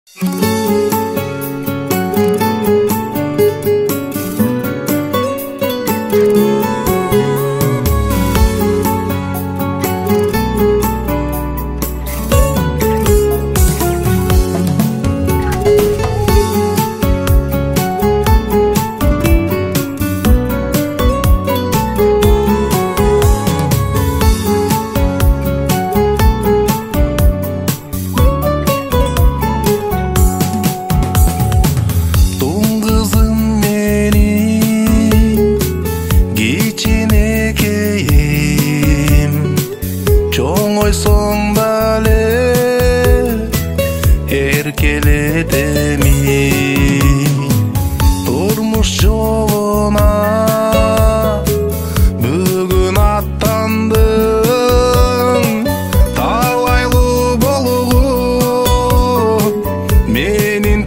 Turmuş yoluna bugün attandın, talaylı boluğum menin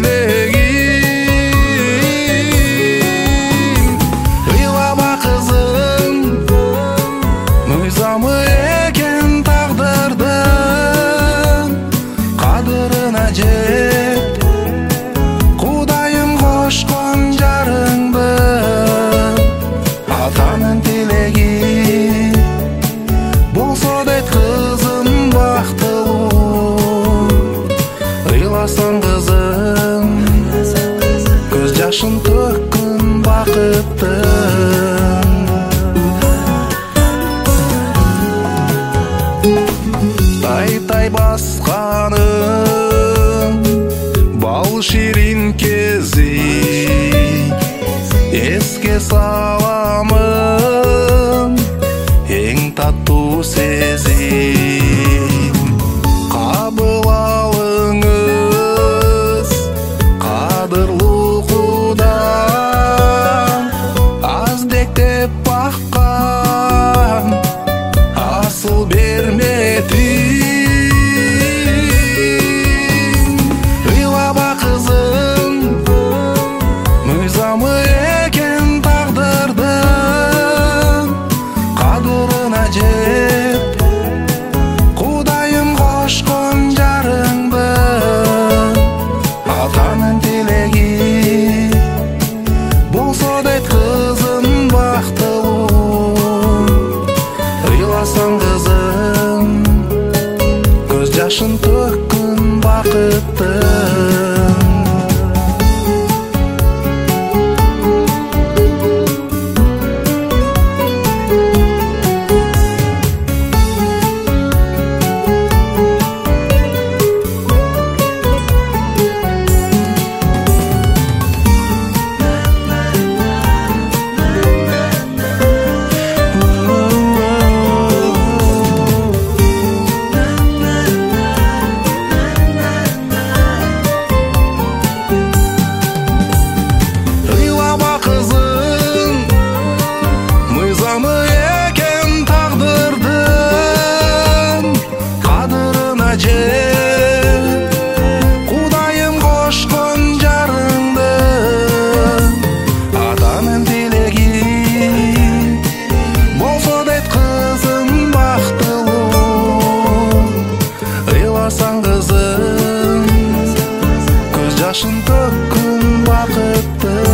dilegim. Ыйлама kızım, мыйзамы экен тагдырдын, кадырына жет Кудайым кошкон жарыңды. Атанын тилеги болсо дейт кызым бактылуу. Ыйласаң кызым, көз жашын төккүн бакыттын. Тай-тай басканың бал ширин кези эске саламын, эң таттуу сезим. Кабыл алыңыз кадырлуу Кудан, аздектеп баккан асыл берметин. Ыйлама кызым, мыйзамы экен тагдырдын, кадырына жет Кудайым кошкон жарыңды. Атанын тилеги болсо дейт кызым бактылуу. Ыйласаң кызым, көз жашын төккүн бакыттын. Ыйлама кызым, мыйзамы экен тагдырдын, кадырына жет Кудайым кошкон жарыңды. Атанын тилеги болсо дейт кызым бактылуу. Ыйласаң кызым, көз жашын төккүн бакытты.